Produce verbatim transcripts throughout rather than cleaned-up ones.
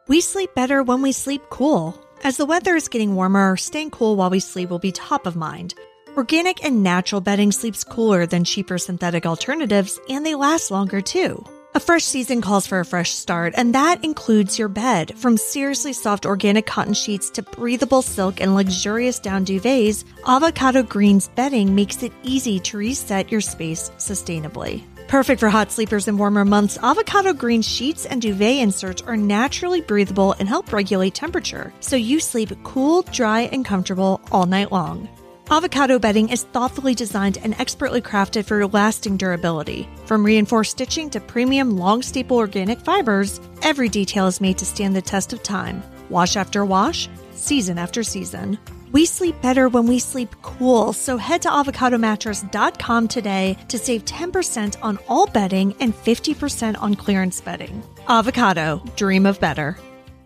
We sleep better when we sleep cool. As the weather is getting warmer, staying cool while we sleep will be top of mind. Organic and natural bedding sleeps cooler than cheaper synthetic alternatives, and they last longer too. A fresh season calls for a fresh start, and that includes your bed. From seriously soft organic cotton sheets to breathable silk and luxurious down duvets, Avocado Green's bedding makes it easy to reset your space sustainably. Perfect for hot sleepers in warmer months, Avocado Green sheets and duvet inserts are naturally breathable and help regulate temperature, so you sleep cool, dry, and comfortable all night long. Avocado bedding is thoughtfully designed and expertly crafted for lasting durability. From reinforced stitching to premium long-staple organic fibers, every detail is made to stand the test of time. Wash after wash, season after season. We sleep better when we sleep cool, so head to avocado mattress dot com today to save ten percent on all bedding and fifty percent on clearance bedding. Avocado, dream of better.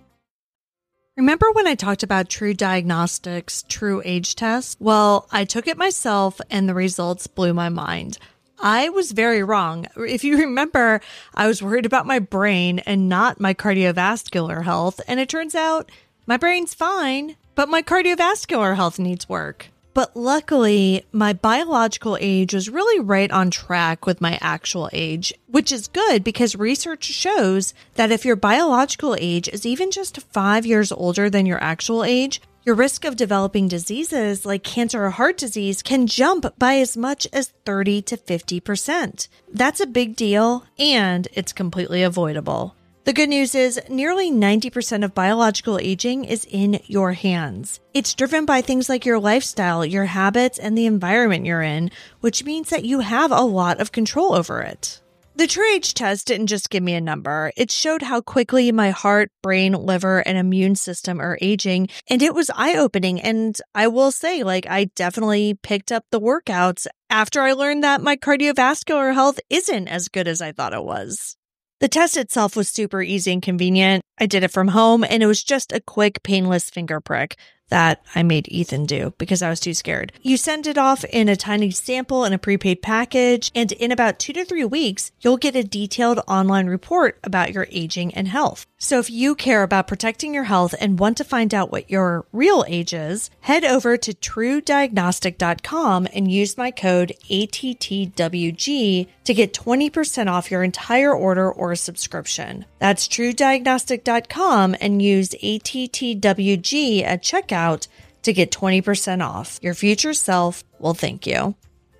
Remember when I talked about True Diagnostics' True Age Test? Well, I took it myself and the results blew my mind. I was very wrong. If you remember, I was worried about my brain and not my cardiovascular health, and it turns out my brain's fine, but my cardiovascular health needs work. But luckily, my biological age was really right on track with my actual age, which is good because research shows that if your biological age is even just five years older than your actual age, your risk of developing diseases like cancer or heart disease can jump by as much as thirty to fifty percent. That's a big deal, and it's completely avoidable. The good news is nearly ninety percent of biological aging is in your hands. It's driven by things like your lifestyle, your habits, and the environment you're in, which means that you have a lot of control over it. The True Age Test didn't just give me a number. It showed how quickly my heart, brain, liver, and immune system are aging, and it was eye-opening. And I will say, like, I definitely picked up the workouts after I learned that my cardiovascular health isn't as good as I thought it was. The test itself was super easy and convenient. I did it from home, and it was just a quick, painless finger prick that I made Ethan do because I was too scared. You send it off in a tiny sample in a prepaid package, and in about two to three weeks, you'll get a detailed online report about your aging and health. So if you care about protecting your health and want to find out what your real age is, head over to true diagnostic dot com and use my code A T T W G to get twenty percent off your entire order or subscription. That's true diagnostic dot com and use A T T W G at checkout to get twenty percent off. Your future self will thank you.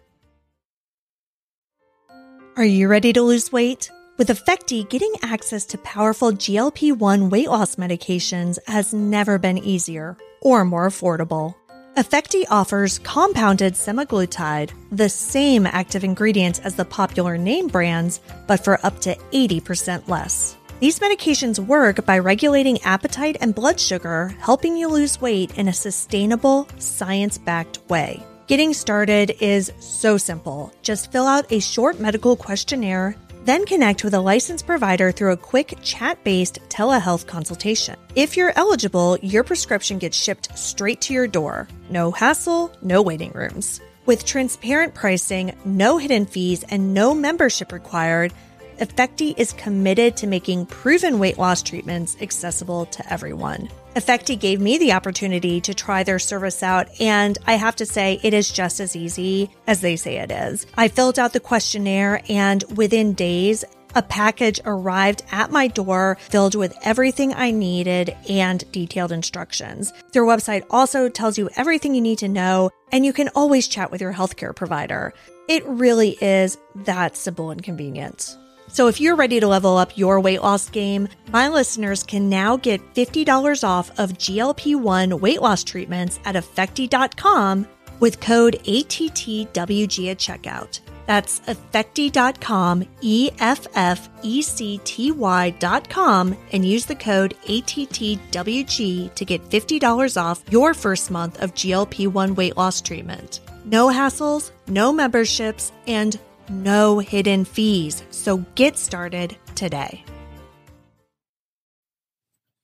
Are you ready to lose weight? With Effecti, getting access to powerful G L P one weight loss medications has never been easier or more affordable. Effecti offers compounded semaglutide, the same active ingredients as the popular name brands, but for up to eighty percent less. These medications work by regulating appetite and blood sugar, helping you lose weight in a sustainable, science-backed way. Getting started is so simple. Just fill out a short medical questionnaire, then connect with a licensed provider through a quick chat-based telehealth consultation. If you're eligible, your prescription gets shipped straight to your door. No hassle, no waiting rooms. With transparent pricing, no hidden fees, and no membership required, Effecti is committed to making proven weight loss treatments accessible to everyone. Effecti gave me the opportunity to try their service out, and I have to say it is just as easy as they say it is. I filled out the questionnaire, and within days, a package arrived at my door filled with everything I needed and detailed instructions. Their website also tells you everything you need to know, and you can always chat with your healthcare provider. It really is that simple and convenient. So if you're ready to level up your weight loss game, my listeners can now get fifty dollars off of G L P one weight loss treatments at Effecti dot com with code A T T W G at checkout. That's Effecti dot com, E F F E C T Y dot com, and use the code A T T W G to get fifty dollars off your first month of G L P one weight loss treatment. No hassles, no memberships, and no hidden fees. So get started today.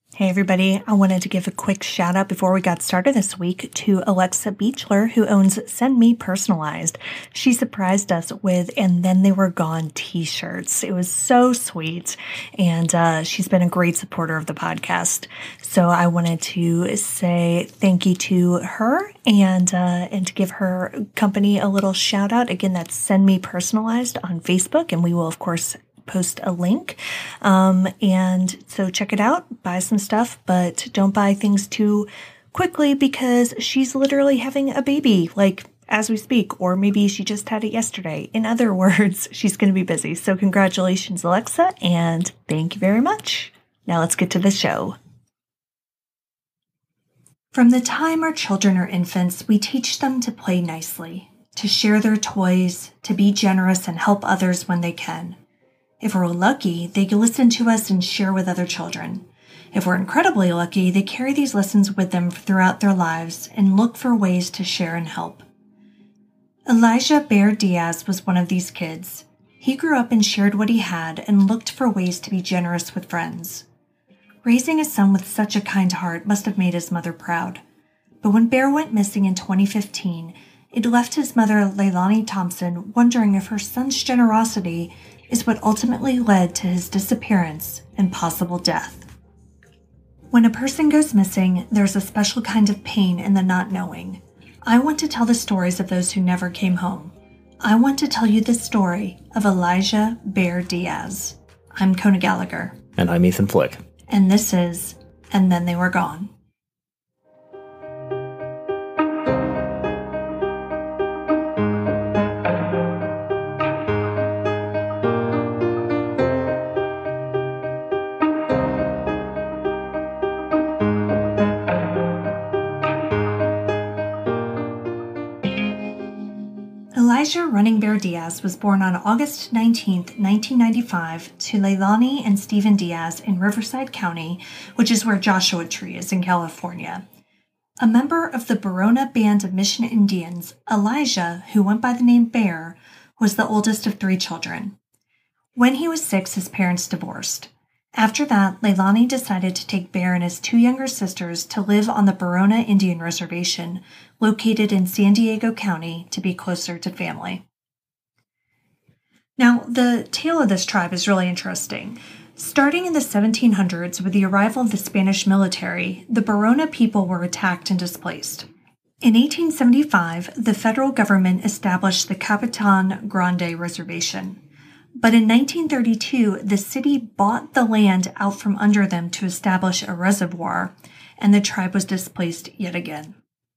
Hey everybody, I wanted to give a quick shout out before we got started this week to Alexa Beechler, who owns Send Me Personalized. She surprised us with And Then They Were Gone t-shirts. It was so sweet, and uh, she's been a great supporter of the podcast. So I wanted to say thank you to her and uh, and to give her company a little shout out. Again, that's Send Me Personalized on Facebook, and we will, of course, post a link. Um, and so check it out, buy some stuff, but don't buy things too quickly because she's literally having a baby, like as we speak, or maybe she just had it yesterday. In other words, she's going to be busy. So congratulations, Alexa, and thank you very much. Now let's get to the show. From the time our children are infants, we teach them to play nicely, to share their toys, to be generous and help others when they can. If we're lucky, they listen to us and share with other children. If we're incredibly lucky, they carry these lessons with them throughout their lives and look for ways to share and help. Elijah Bear Diaz was one of these kids. He grew up and shared what he had and looked for ways to be generous with friends. Raising a son with such a kind heart must have made his mother proud. But when Bear went missing in twenty fifteen, it left his mother, Leilani Thompson, wondering if her son's generosity is what ultimately led to his disappearance and possible death. When a person goes missing, there's a special kind of pain in the not knowing. I want to tell the stories of those who never came home. I want to tell you the story of Elijah Bear Diaz. I'm Kona Gallagher. And I'm Ethan Flick. And this is And Then They Were Gone. Elijah Running Bear Diaz was born on August nineteenth, nineteen ninety-five, to Leilani and Stephen Diaz in Riverside County, which is where Joshua Tree is in California. A member of the Borona Band of Mission Indians, Elijah, who went by the name Bear, was the oldest of three children. When he was six, his parents divorced. After that, Leilani decided to take Bear and his two younger sisters to live on the Borona Indian Reservation, located in San Diego County, to be closer to family. Now, the tale of this tribe is really interesting. Starting in the seventeen hundreds with the arrival of the Spanish military, the Borona people were attacked and displaced. In eighteen seventy-five, the federal government established the Capitan Grande Reservation. But in nineteen thirty-two, the city bought the land out from under them to establish a reservoir, and the tribe was displaced yet again.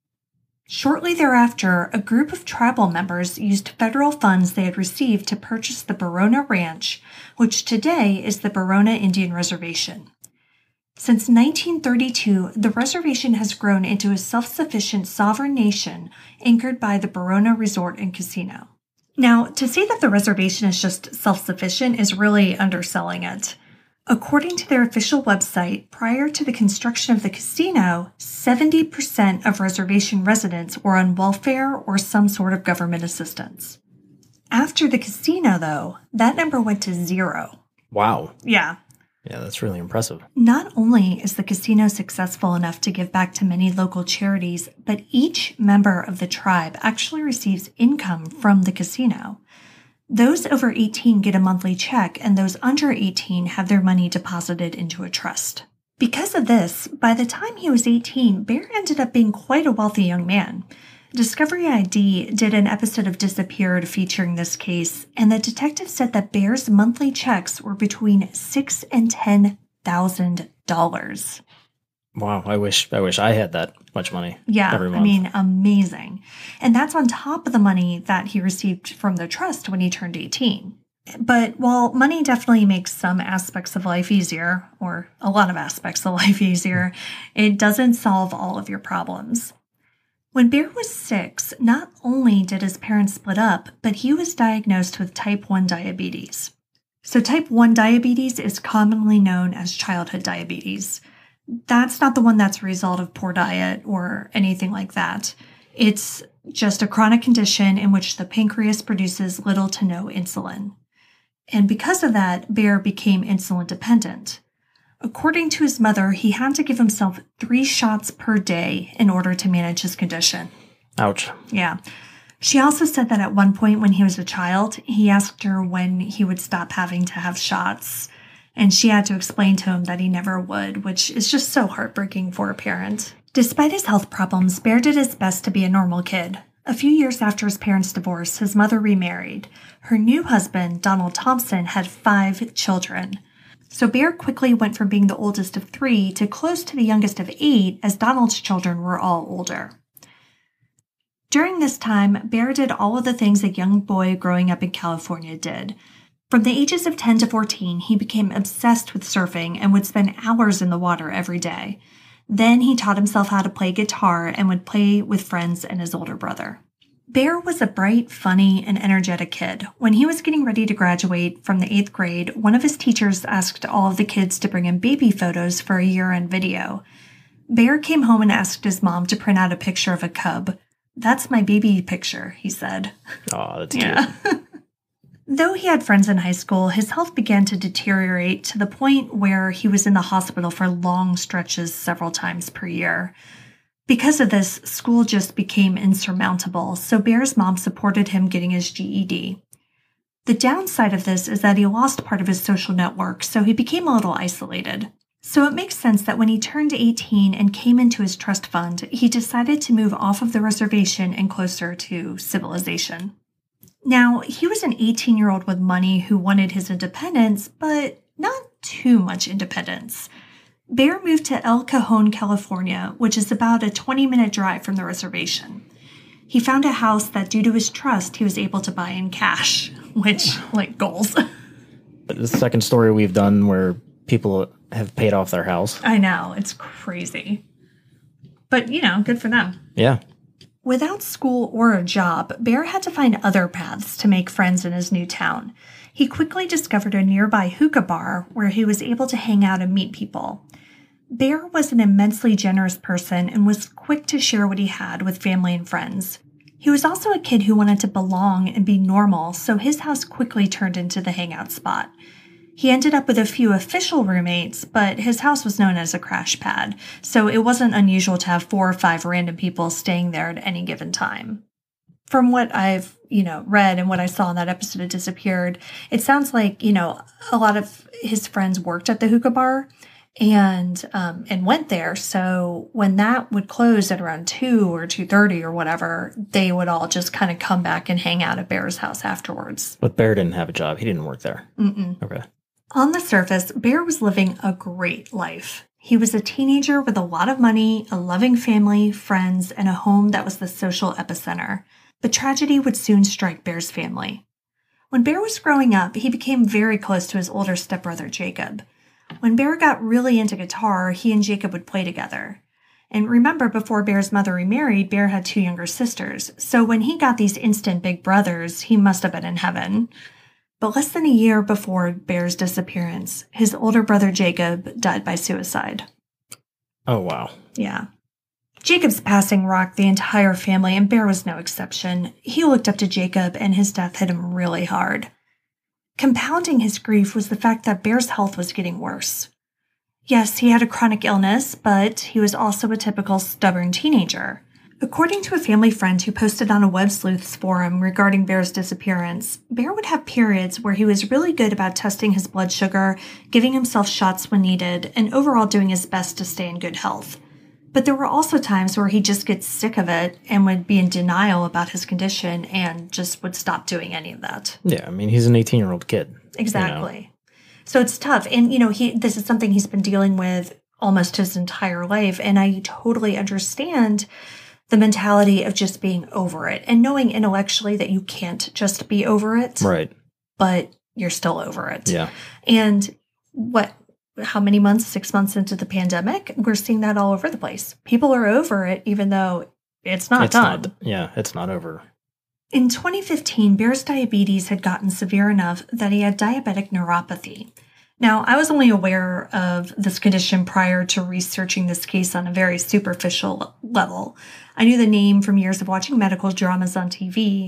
Shortly thereafter, a group of tribal members used federal funds they had received to purchase the Borona Ranch, which today is the Borona Indian Reservation. Since nineteen thirty-two, the reservation has grown into a self-sufficient sovereign nation anchored by the Borona Resort and Casino. Now, to say that the reservation is just self-sufficient is really underselling it. According to their official website, prior to the construction of the casino, seventy percent of reservation residents were on welfare or some sort of government assistance. After the casino, though, that number went to zero. Wow. Yeah. Yeah, that's really impressive. Not only is the casino successful enough to give back to many local charities, but each member of the tribe actually receives income from the casino. Those over eighteen get a monthly check, and those under eighteen have their money deposited into a trust. Because of this, by the time he was eighteen, Bear ended up being quite a wealthy young man. Discovery I D did an episode of Disappeared featuring this case, and the detective said that Bear's monthly checks were between six and ten thousand dollars. Wow, I wish I wish I had that much money. Yeah, every month. I mean, amazing. And that's on top of the money that he received from the trust when he turned eighteen. But while money definitely makes some aspects of life easier, or a lot of aspects of life easier, it doesn't solve all of your problems. When Bear was six, not only did his parents split up, but he was diagnosed with type one diabetes. So type one diabetes is commonly known as childhood diabetes. That's not the one that's a result of poor diet or anything like that. It's just a chronic condition in which the pancreas produces little to no insulin. And because of that, Bear became insulin dependent. According to his mother, he had to give himself three shots per day in order to manage his condition. Ouch. Yeah. She also said that at one point when he was a child, he asked her when he would stop having to have shots. And she had to explain to him that he never would, which is just so heartbreaking for a parent. Despite his health problems, Bear did his best to be a normal kid. A few years after his parents' divorce, his mother remarried. Her new husband, Donald Thompson, had five children. So Bear quickly went from being the oldest of three to close to the youngest of eight, as Donald's children were all older. During this time, Bear did all of the things a young boy growing up in California did. From the ages of ten to fourteen, he became obsessed with surfing and would spend hours in the water every day. Then he taught himself how to play guitar and would play with friends and his older brother. Bear was a bright, funny, and energetic kid. When he was getting ready to graduate from the eighth grade, one of his teachers asked all of the kids to bring him baby photos for a year-end video. Bear came home and asked his mom to print out a picture of a cub. "That's my baby picture," he said. Oh, that's yeah. cute. Though he had friends in high school, his health began to deteriorate to the point where he was in the hospital for long stretches several times per year. Because of this, school just became insurmountable, so Bear's mom supported him getting his G E D. The downside of this is that he lost part of his social network, so he became a little isolated. So it makes sense that when he turned eighteen and came into his trust fund, he decided to move off of the reservation and closer to civilization. Now, he was an eighteen-year-old with money who wanted his independence, but not too much independence. Bear moved to El Cajon, California, which is about a twenty-minute drive from the reservation. He found a house that, due to his trust, he was able to buy in cash, which, like, goals. The second story we've done where people have paid off their house. I know, it's crazy. But, you know, good for them. Yeah. Without school or a job, Bear had to find other paths to make friends in his new town. He quickly discovered a nearby hookah bar where he was able to hang out and meet people. Bear was an immensely generous person and was quick to share what he had with family and friends. He was also a kid who wanted to belong and be normal, so his house quickly turned into the hangout spot. He ended up with a few official roommates, but his house was known as a crash pad, so it wasn't unusual to have four or five random people staying there at any given time. From what I've, you know, read and what I saw in that episode of Disappeared, it sounds like, you know, a lot of his friends worked at the hookah bar and um, and went there. So when that would close at around two or two thirty or whatever, they would all just kind of come back and hang out at Bear's house afterwards. But Bear didn't have a job. He didn't work there. Mm-mm. Okay. On the surface, Bear was living a great life. He was a teenager with a lot of money, a loving family, friends, and a home that was the social epicenter. But tragedy would soon strike Bear's family. When Bear was growing up, he became very close to his older stepbrother, Jacob. When Bear got really into guitar, he and Jacob would play together. And remember, before Bear's mother remarried, Bear had two younger sisters. So when he got these instant big brothers, he must have been in heaven. But less than a year before Bear's disappearance, his older brother Jacob died by suicide. Oh, wow. Yeah. Jacob's passing rocked the entire family, and Bear was no exception. He looked up to Jacob, and his death hit him really hard. Compounding his grief was the fact that Bear's health was getting worse. Yes, he had a chronic illness, but he was also a typical stubborn teenager. According to a family friend who posted on a Web Sleuths forum regarding Bear's disappearance, Bear would have periods where he was really good about testing his blood sugar, giving himself shots when needed, and overall doing his best to stay in good health. But there were also times where he'd just get sick of it and would be in denial about his condition and just would stop doing any of that. Yeah, I mean, he's an eighteen-year-old kid. Exactly. You know? So it's tough. And, you know, he this is something he's been dealing with almost his entire life, and I totally understand the mentality of just being over it and knowing intellectually that you can't just be over it. Right. But you're still over it. Yeah. And what, how many months, six months into the pandemic, we're seeing that all over the place. People are over it, even though it's not it's done. Not, yeah, it's not over. In twenty fifteen, Bear's diabetes had gotten severe enough that he had diabetic neuropathy. Now, I was only aware of this condition prior to researching this case on a very superficial level. I knew the name from years of watching medical dramas on T V,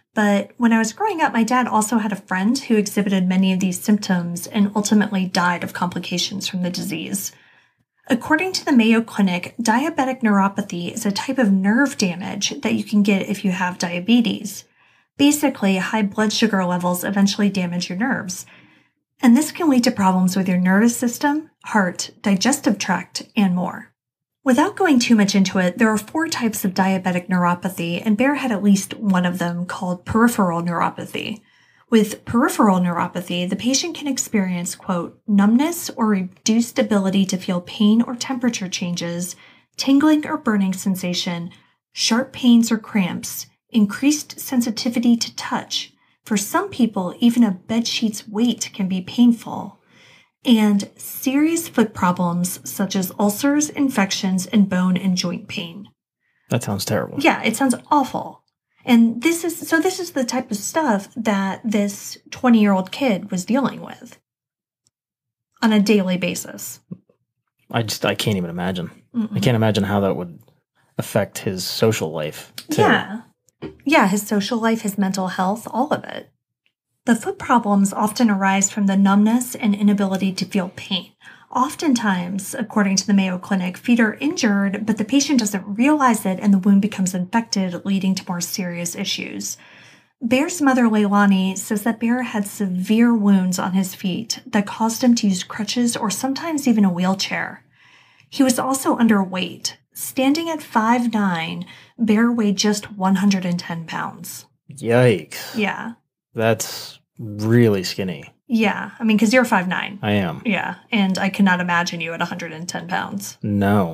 But when I was growing up, my dad also had a friend who exhibited many of these symptoms and ultimately died of complications from the disease. According to the Mayo Clinic, diabetic neuropathy is a type of nerve damage that you can get if you have diabetes. Basically, high blood sugar levels eventually damage your nerves. And this can lead to problems with your nervous system, heart, digestive tract, and more. Without going too much into it, there are four types of diabetic neuropathy, and Bear had at least one of them called peripheral neuropathy. With peripheral neuropathy, the patient can experience, quote, numbness or reduced ability to feel pain or temperature changes, tingling or burning sensation, sharp pains or cramps, increased sensitivity to touch. For some people, even a bedsheet's weight can be painful, and serious foot problems such as ulcers, infections, and bone and joint pain. That sounds terrible. Yeah, it sounds awful. And this is, so this is the type of stuff that this twenty-year-old kid was dealing with on a daily basis. I just, I can't even imagine. Mm-mm. I can't imagine how that would affect his social life, too. Yeah. Yeah, his social life, his mental health, all of it. The foot problems often arise from the numbness and inability to feel pain. Oftentimes, according to the Mayo Clinic, feet are injured, but the patient doesn't realize it and the wound becomes infected, leading to more serious issues. Bear's mother, Leilani, says that Bear had severe wounds on his feet that caused him to use crutches or sometimes even a wheelchair. He was also underweight. Standing at five foot nine, Bear weighed just one hundred ten pounds. Yikes. Yeah. That's really skinny. Yeah. I mean, because you're five foot nine. I am. Yeah. And I cannot imagine you at one hundred ten pounds. No.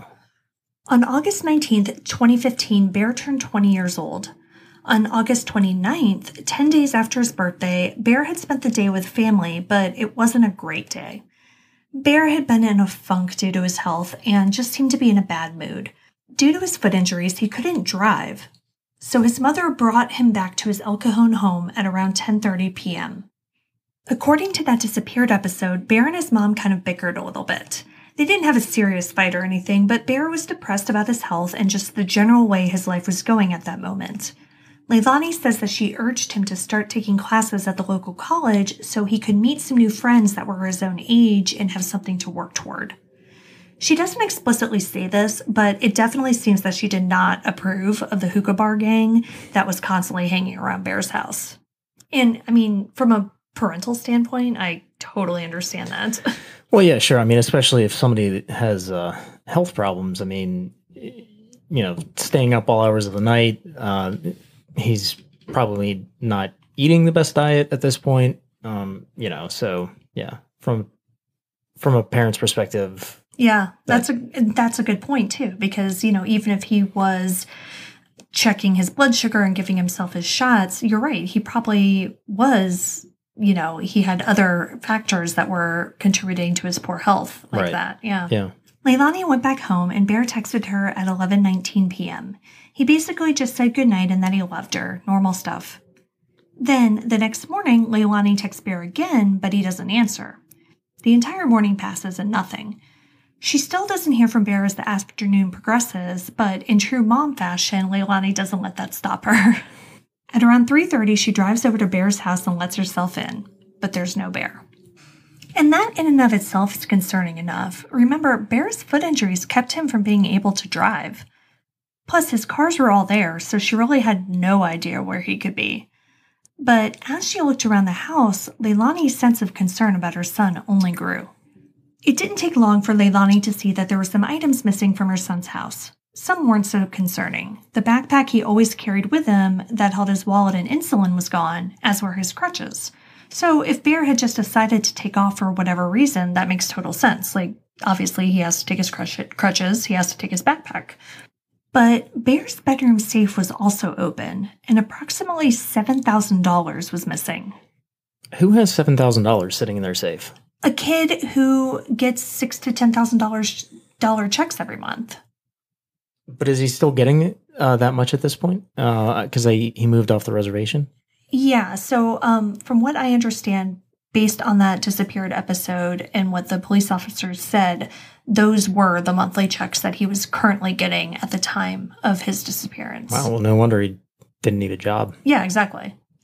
On August nineteenth, twenty fifteen, Bear turned twenty years old. On August twenty-ninth, ten days after his birthday, Bear had spent the day with family, but it wasn't a great day. Bear had been in a funk due to his health and just seemed to be in a bad mood. Due to his foot injuries, he couldn't drive. So his mother brought him back to his El Cajon home at around ten thirty p.m. According to that disappeared episode, Bear and his mom kind of bickered a little bit. They didn't have a serious fight or anything, but Bear was depressed about his health and just the general way his life was going at that moment. Leilani says that she urged him to start taking classes at the local college so he could meet some new friends that were his own age and have something to work toward. She doesn't explicitly say this, but it definitely seems that she did not approve of the hookah bar gang that was constantly hanging around Bear's house. And, I mean, from a parental standpoint, I totally understand that. Well, yeah, sure. I mean, especially if somebody has uh, health problems. I mean, you know, staying up all hours of the night, uh, he's probably not eating the best diet at this point. Um, you know, so yeah, from from a parent's perspective. Yeah, that's that, a that's a good point too, because, you know, even if he was checking his blood sugar and giving himself his shots, you're right. He probably was, you know, he had other factors that were contributing to his poor health like right. that. Yeah. Yeah. Leilani went back home and Bear texted her at eleven nineteen p.m. He basically just said goodnight and that he loved her. Normal stuff. Then, the next morning, Leilani texts Bear again, but he doesn't answer. The entire morning passes and nothing. She still doesn't hear from Bear as the afternoon progresses, but in true mom fashion, Leilani doesn't let that stop her. At around three thirty, she drives over to Bear's house and lets herself in, but there's no Bear. And that in and of itself is concerning enough. Remember, Bear's foot injuries kept him from being able to drive. Plus, his cars were all there, so she really had no idea where he could be. But as she looked around the house, Leilani's sense of concern about her son only grew. It didn't take long for Leilani to see that there were some items missing from her son's house. Some weren't so concerning. The backpack he always carried with him that held his wallet and insulin was gone, as were his crutches. So if Bear had just decided to take off for whatever reason, that makes total sense. Like, obviously he has to take his crutches, he has to take his backpack. But Bear's bedroom safe was also open, and approximately seven thousand dollars was missing. Who has seven thousand dollars sitting in their safe? A kid who gets six thousand to ten thousand dollars dollar checks every month. But is he still getting uh, that much at this point? Because uh, he moved off the reservation? Yeah, so um, from what I understand, based on that disappeared episode and what the police officers said, those were the monthly checks that he was currently getting at the time of his disappearance. Wow, well, no wonder he didn't need a job. Yeah, exactly.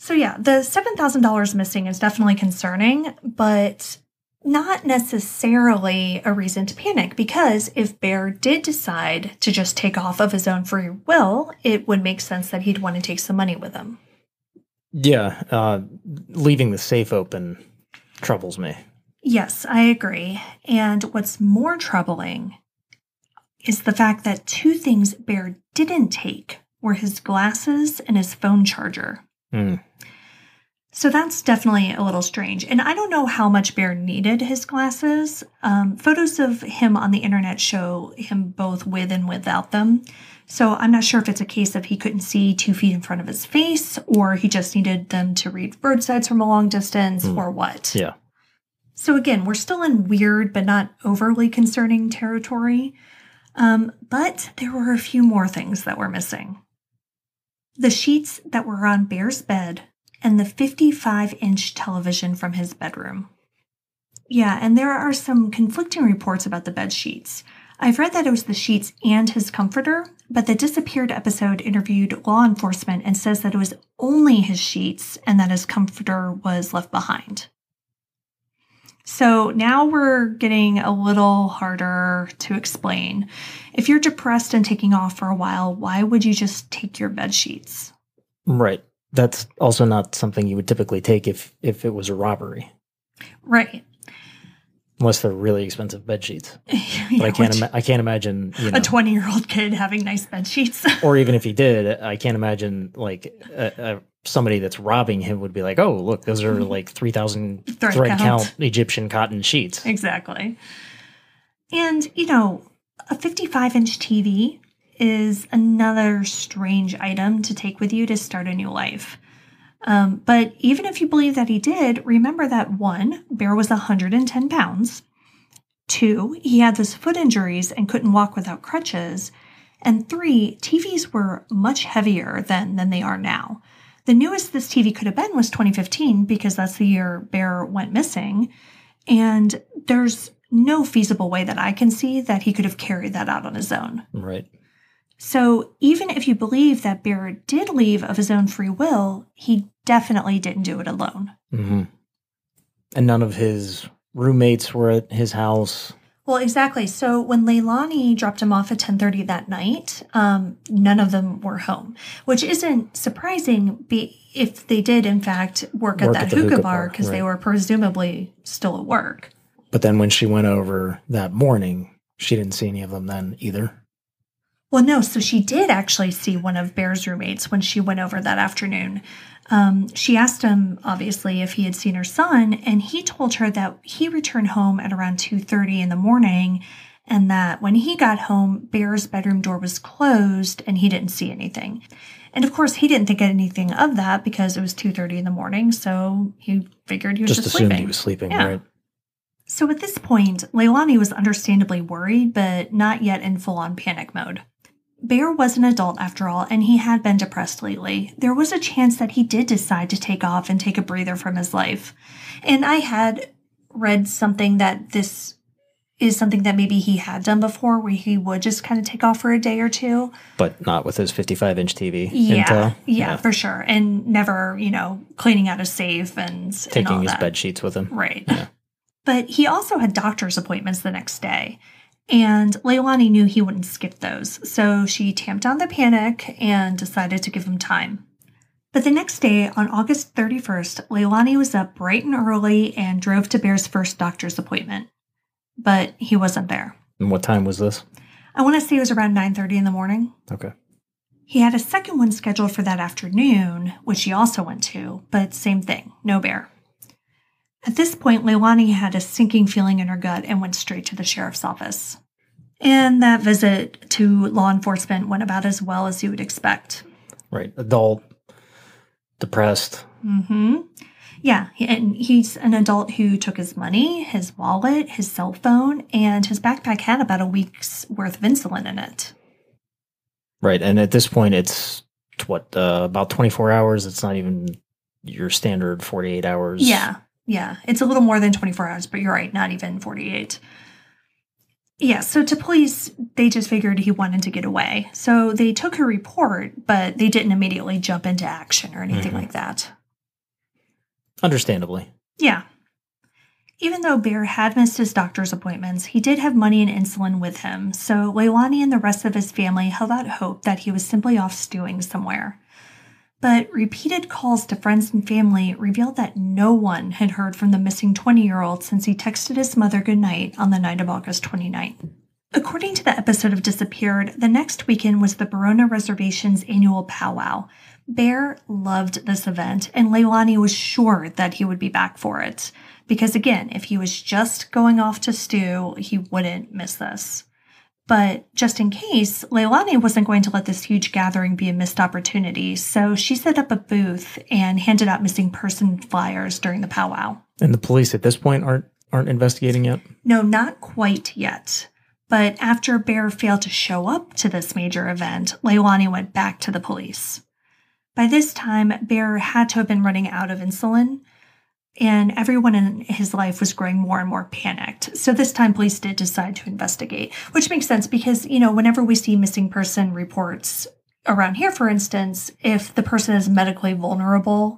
So yeah, the seven thousand dollars missing is definitely concerning, but not necessarily a reason to panic, because if Bear did decide to just take off of his own free will, it would make sense that he'd want to take some money with him. Yeah, uh, leaving the safe open troubles me. Yes, I agree. And what's more troubling is the fact that two things Bear didn't take were his glasses and his phone charger. Mm. So that's definitely a little strange. And I don't know how much Bear needed his glasses. Um, photos of him on the internet show him both with and without them. So I'm not sure if it's a case of he couldn't see two feet in front of his face, or he just needed them to read roadsides from a long distance, mm. or what. Yeah. So again, we're still in weird but not overly concerning territory. Um, but there were a few more things that were missing. The sheets that were on Bear's bed and the fifty-five inch television from his bedroom. Yeah, and there are some conflicting reports about the bed sheets. I've read that it was the sheets and his comforter, but the disappeared episode interviewed law enforcement and says that it was only his sheets and that his comforter was left behind. So now we're getting a little harder to explain. If you're depressed and taking off for a while, why would you just take your bed sheets? Right. That's also not something you would typically take if, if it was a robbery. Right. Unless they're really expensive bed sheets. yeah, but I can't. Ima- I can't imagine you know, a twenty-year-old kid having nice bed sheets. Or even if he did, I can't imagine like a, a, somebody that's robbing him would be like, "Oh, look, those are like three thousand thread, thread count. count Egyptian cotton sheets." Exactly. And you know, a fifty-five inch T V is another strange item to take with you to start a new life. Um, but even if you believe that he did, remember that one, Bear was one hundred ten pounds. Two, he had those foot injuries and couldn't walk without crutches. And three, T Vs were much heavier then than they are now. The newest this T V could have been was twenty fifteen, because that's the year Bear went missing. And there's no feasible way that I can see that he could have carried that out on his own. Right. So even if you believe that Bear did leave of his own free will, he definitely didn't do it alone. Mm-hmm. And none of his roommates were at his house. Well, exactly. So when Leilani dropped him off at ten thirty that night, um, none of them were home, which isn't surprising be- if they did, in fact, work, work at that at hookah, hookah bar, because right. they were presumably still at work. But then when she went over that morning, she didn't see any of them then either. Well, no. So she did actually see one of Bear's roommates when she went over that afternoon. Um, she asked him, obviously, if he had seen her son, and he told her that he returned home at around two thirty in the morning, and that when he got home, Bear's bedroom door was closed and he didn't see anything. And of course, he didn't think anything of that because it was two thirty in the morning, so he figured he was just, just sleeping. assumed he was sleeping, yeah. right? So at this point, Leilani was understandably worried, but not yet in full-on panic mode. Bear was an adult after all, and he had been depressed lately. There was a chance that he did decide to take off and take a breather from his life. And I had read something that this is something that maybe he had done before, where he would just kind of take off for a day or two. But not with his fifty-five inch T V. Yeah, Intel. yeah, yeah, for sure. And never, you know, cleaning out a safe and taking and all his that. bed sheets with him. Right. Yeah. But he also had doctor's appointments the next day. And Leilani knew he wouldn't skip those, so she tamped down the panic and decided to give him time. But the next day, on August thirty-first, Leilani was up bright and early and drove to Bear's first doctor's appointment. But he wasn't there. And what time was this? I want to say it was around nine thirty in the morning. Okay. He had a second one scheduled for that afternoon, which he also went to, but same thing, no Bear. At this point, Leilani had a sinking feeling in her gut and went straight to the sheriff's office. And that visit to law enforcement went about as well as you would expect. Right. Adult, depressed. Mm-hmm. Yeah, and he's an adult who took his money, his wallet, his cell phone, and his backpack had about a week's worth of insulin in it. Right, and at this point, it's, what, uh, about twenty-four hours? It's not even your standard forty-eight hours. Yeah. Yeah, it's a little more than twenty-four hours, but you're right, not even forty-eight. Yeah, so to police, they just figured he wanted to get away. So they took her report, but they didn't immediately jump into action or anything mm-hmm. like that. Understandably. Yeah. Even though Bear had missed his doctor's appointments, he did have money and insulin with him, so Leilani and the rest of his family held out hope that he was simply off stewing somewhere. But repeated calls to friends and family revealed that no one had heard from the missing twenty-year-old since he texted his mother goodnight on the night of August twenty-ninth. According to the episode of Disappeared, the next weekend was the Barona Reservation's annual powwow. Bear loved this event, and Leilani was sure that he would be back for it. Because again, if he was just going off to stew, he wouldn't miss this. But just in case, Leilani wasn't going to let this huge gathering be a missed opportunity, so she set up a booth and handed out missing person flyers during the powwow. And the police at this point aren't aren't investigating yet? No, not quite yet. But after Bear failed to show up to this major event, Leilani went back to the police. By this time, Bear had to have been running out of insulin, and everyone in his life was growing more and more panicked. So this time, police did decide to investigate, which makes sense because, you know, whenever we see missing person reports around here, for instance, if the person is medically vulnerable,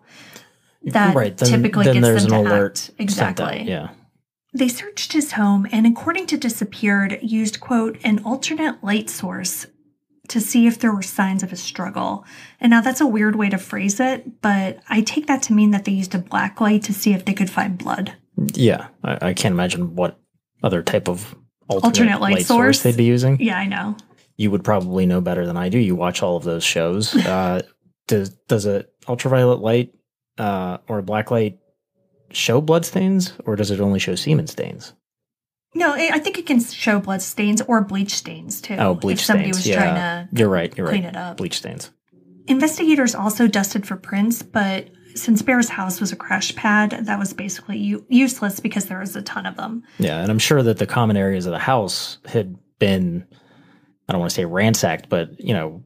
that right, then, typically then gets them to alert act. Exactly. Out, yeah. They searched his home and, according to Disappeared, used, quote, an alternate light source to see if there were signs of a struggle. And now that's a weird way to phrase it, but I take that to mean that they used a black light to see if they could find blood. Yeah, I, I can't imagine what other type of alternate, alternate light, light source. source they'd be using. Yeah, I know. You would probably know better than I do. You watch all of those shows. Uh, does does a ultraviolet light uh, or a black light show blood stains, or does it only show semen stains? No, I think it can show blood stains or bleach stains, too. Oh, bleach if somebody stains. was yeah. trying to you're right, you're clean right. it up. Bleach stains. Investigators also dusted for prints, but since Bear's house was a crash pad, that was basically u- useless because there was a ton of them. Yeah, and I'm sure that the common areas of the house had been, I don't want to say ransacked, but, you know,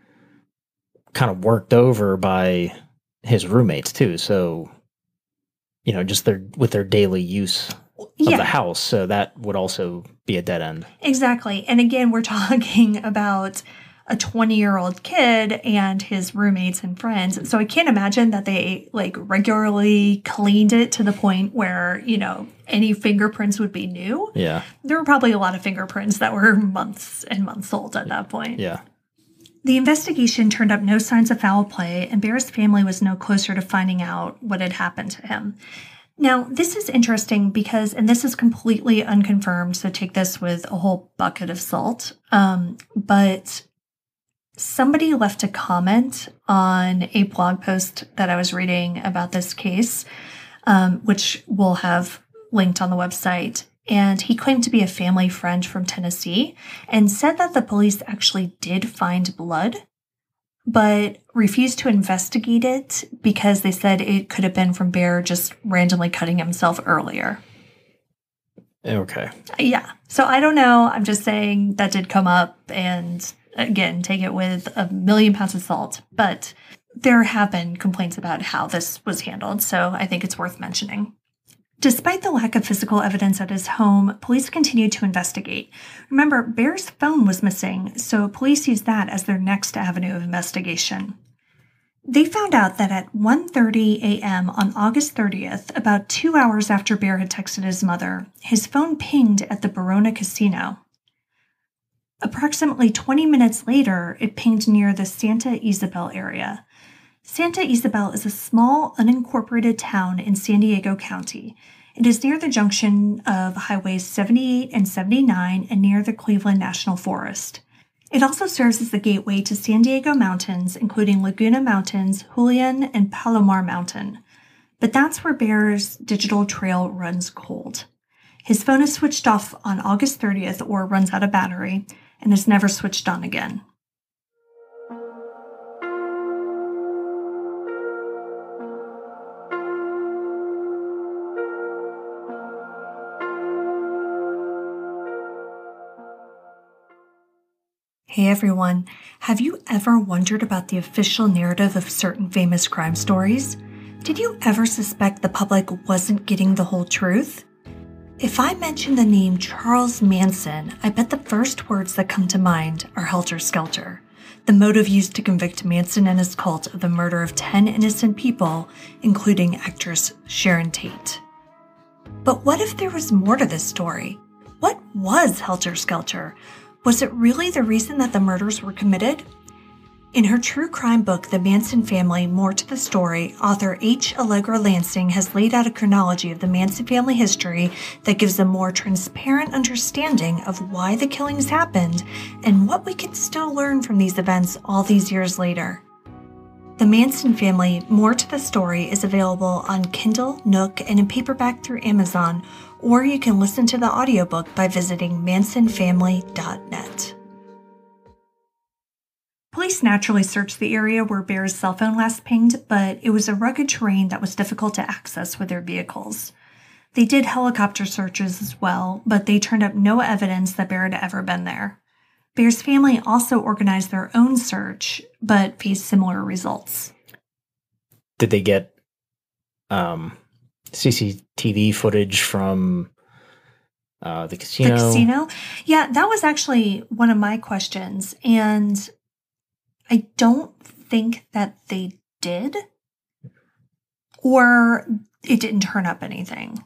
kind of worked over by his roommates, too. So, you know, just their with their daily use of yeah. the house. So that would also be a dead end. Exactly. And again, we're talking about a twenty-year-old kid and his roommates and friends. So I can't imagine that they like regularly cleaned it to the point where, you know, any fingerprints would be new. Yeah. There were probably a lot of fingerprints that were months and months old at that point. Yeah. The investigation turned up no signs of foul play, and Bear's family was no closer to finding out what had happened to him. Now, this is interesting because, and this is completely unconfirmed, so take this with a whole bucket of salt, um, but somebody left a comment on a blog post that I was reading about this case, um, which we'll have linked on the website. And he claimed to be a family friend from Tennessee and said that the police actually did find blood, but refused to investigate it because they said it could have been from Bear just randomly cutting himself earlier. Okay. Yeah. So I don't know. I'm just saying that did come up, and again, take it with a million pounds of salt. But there have been complaints about how this was handled, so I think it's worth mentioning. Despite the lack of physical evidence at his home, police continued to investigate. Remember, Bear's phone was missing, so police used that as their next avenue of investigation. They found out that at one thirty a.m. on August thirtieth, about two hours after Bear had texted his mother, his phone pinged at the Barona Casino. Approximately twenty minutes later, it pinged near the Santa Isabel area. Santa Isabel is a small, unincorporated town in San Diego County. It is near the junction of Highways seventy-eight and seventy-nine and near the Cleveland National Forest. It also serves as the gateway to San Diego mountains, including Laguna Mountains, Julian, and Palomar Mountain. But that's where Bear's digital trail runs cold. His phone is switched off on August thirtieth or runs out of battery, and is never switched on again. Hey everyone, have you ever wondered about the official narrative of certain famous crime stories? Did you ever suspect the public wasn't getting the whole truth? If I mention the name Charles Manson, I bet the first words that come to mind are helter-skelter. the motive used to convict Manson and his cult of the murder of ten innocent people, including actress Sharon Tate. But what if there was more to this story? What was Helter Skelter? Was it really the reason that the murders were committed? In her true crime book, The Manson Family, More to the Story, author H. Allegra Lansing has laid out a chronology of the Manson family history that gives a more transparent understanding of why the killings happened and what we can still learn from these events all these years later. The Manson Family, More to the Story is available on Kindle, Nook, and in paperback through Amazon, or you can listen to the audiobook by visiting manson family dot net. Police naturally searched the area where Bear's cell phone last pinged, but it was a rugged terrain that was difficult to access with their vehicles. They did helicopter searches as well, but they turned up no evidence that Bear had ever been there. Bear's family also organized their own search, but faced similar results. Did they get um, C C T V footage from uh, the casino? The casino? Yeah, that was actually one of my questions, and I don't think that they did, or it didn't turn up anything.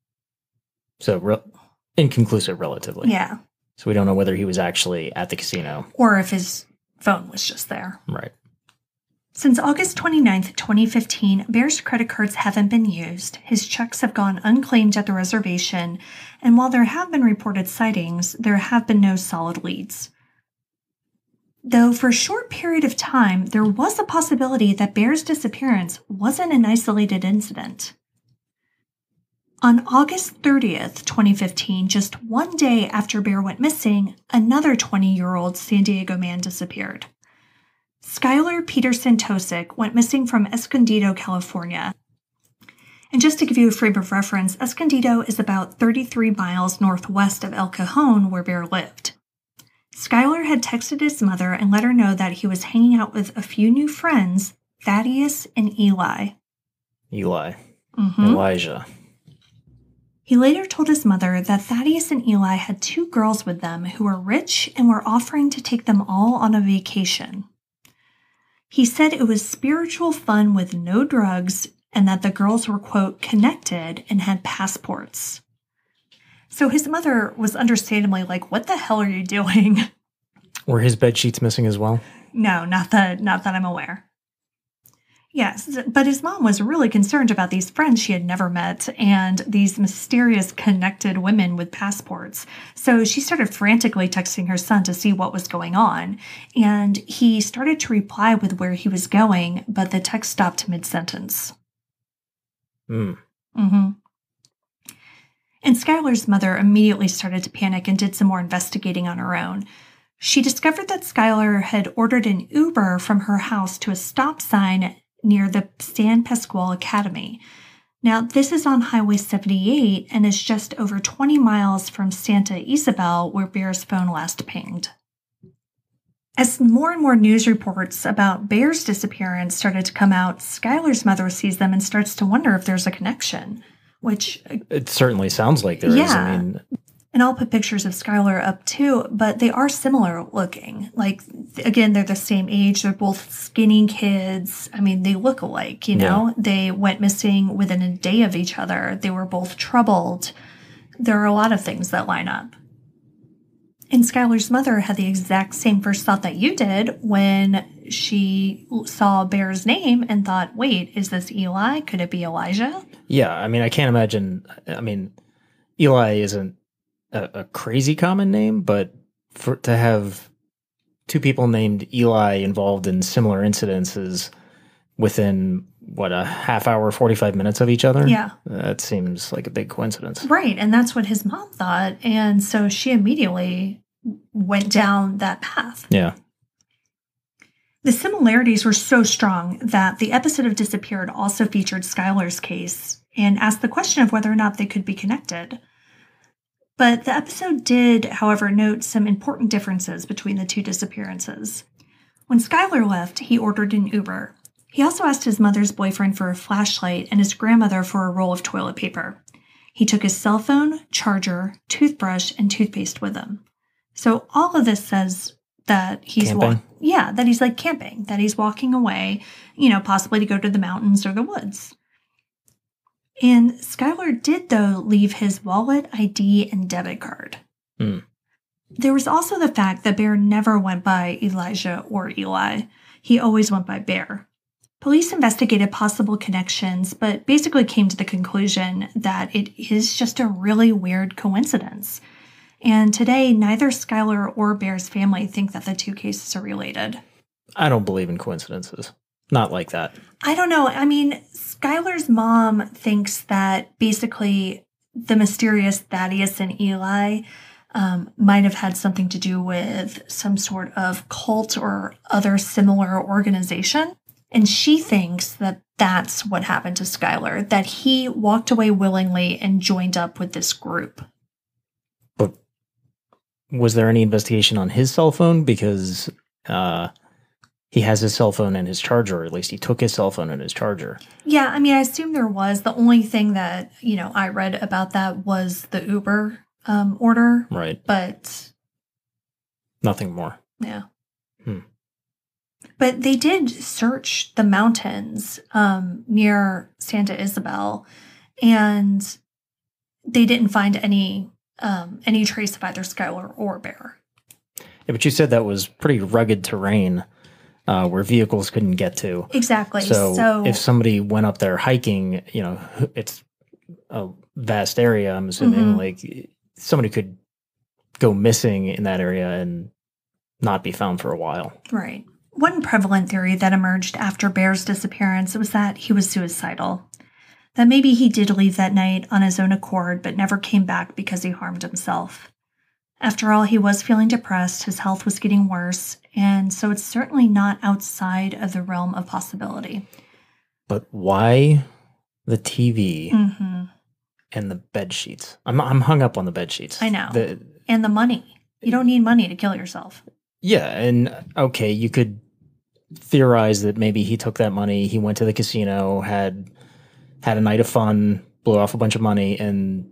So re- inconclusive, relatively. Yeah. So we don't know whether he was actually at the casino. Or if his phone was just there. Right. Since August twenty-ninth, twenty fifteen, Bear's credit cards haven't been used, his checks have gone unclaimed at the reservation, and while there have been reported sightings, there have been no solid leads. Though for a short period of time, there was a possibility that Bear's disappearance wasn't an isolated incident. On August thirtieth, twenty fifteen, just one day after Bear went missing, another twenty-year-old San Diego man disappeared. Skylar Peterson Tosick went missing from Escondido, California. And just to give you a frame of reference, Escondido is about thirty-three miles northwest of El Cajon, where Bear lived. Skylar had texted his mother and let her know that he was hanging out with a few new friends, Thaddeus and Eli. Eli. Mm-hmm. Elijah. He later told his mother that Thaddeus and Eli had two girls with them who were rich and were offering to take them all on a vacation. He said it was spiritual fun with no drugs and that the girls were, quote, connected and had passports. So his mother was understandably like, what the hell are you doing? Were his bed sheets missing as well? No, not that, not that I'm aware. Yes, but his mom was really concerned about these friends she had never met and these mysterious connected women with passports. So she started frantically texting her son to see what was going on. And he started to reply with where he was going, but the text stopped mid-sentence. Hmm. Mm-hmm. And Skylar's mother immediately started to panic and did some more investigating on her own. She discovered that Skylar had ordered an Uber from her house to a stop sign near the San Pasqual Academy. Now, this is on Highway seventy-eight and is just over twenty miles from Santa Isabel, where Bear's phone last pinged. As more and more news reports about Bear's disappearance started to come out, Skylar's mother sees them and starts to wonder if there's a connection, which... It certainly sounds like there yeah. is. I mean... And I'll put pictures of Skylar up too, but they are similar looking. Like, again, they're the same age. They're both skinny kids. I mean, they look alike, you know? Yeah. They went missing within a day of each other. They were both troubled. There are a lot of things that line up. And Skylar's mother had the exact same first thought that you did when she saw Bear's name and thought, wait, is this Eli? Could it be Elijah? Yeah, I mean, I can't imagine. I mean, Eli isn't A, a crazy common name, but for to have two people named Eli involved in similar incidences within, what, a half hour, forty-five minutes of each other? Yeah. That seems like a big coincidence. Right, and that's what his mom thought, and so she immediately went down that path. Yeah. The similarities were so strong that the episode of Disappeared also featured Skylar's case and asked the question of whether or not they could be connected. But the episode did, however, note some important differences between the two disappearances. When Skylar left, he ordered an Uber. He also asked his mother's boyfriend for a flashlight and his grandmother for a roll of toilet paper. He took his cell phone, charger, toothbrush, and toothpaste with him. So all of this says that he's Camping? wa- yeah, that he's like camping, that he's walking away, you know, possibly to go to the mountains or the woods. And Skylar did, though, leave his wallet, I D, and debit card. Hmm. There was also the fact that Bear never went by Elijah or Eli. He always went by Bear. Police investigated possible connections, but basically came to the conclusion that it is just a really weird coincidence. And today, neither Skylar or Bear's family think that the two cases are related. I don't believe in coincidences. Not like that. I don't know. I mean, Skylar's mom thinks that basically the mysterious Thaddeus and Eli um, might have had something to do with some sort of cult or other similar organization. And she thinks that that's what happened to Skylar, that he walked away willingly and joined up with this group. But was there any investigation on his cell phone? Because uh, he has his cell phone and his charger, or at least he took his cell phone and his charger. Yeah, I mean, I assume there was. The only thing that, you know, I read about that was the Uber um, order. Right. But nothing more. Yeah. Hmm. But they did search the mountains um, near Santa Isabel, and they didn't find any um, any trace of either Skylar or Bear. Yeah, but you said that was pretty rugged terrain uh, where vehicles couldn't get to. Exactly. So, so if somebody went up there hiking, you know, it's a vast area, I'm assuming, mm-hmm. like somebody could go missing in that area and not be found for a while. Right. One prevalent theory that emerged after Bear's disappearance was that he was suicidal. That maybe he did leave that night on his own accord, but never came back because he harmed himself. After all, he was feeling depressed, his health was getting worse, and so it's certainly not outside of the realm of possibility. But why the T V mm-hmm. and the bed sheets? I'm I'm hung up on the bed sheets. I know. The, and the money. You don't need money to kill yourself. Yeah, and okay, you could theorize that maybe he took that money, he went to the casino, had had a night of fun, blew off a bunch of money, and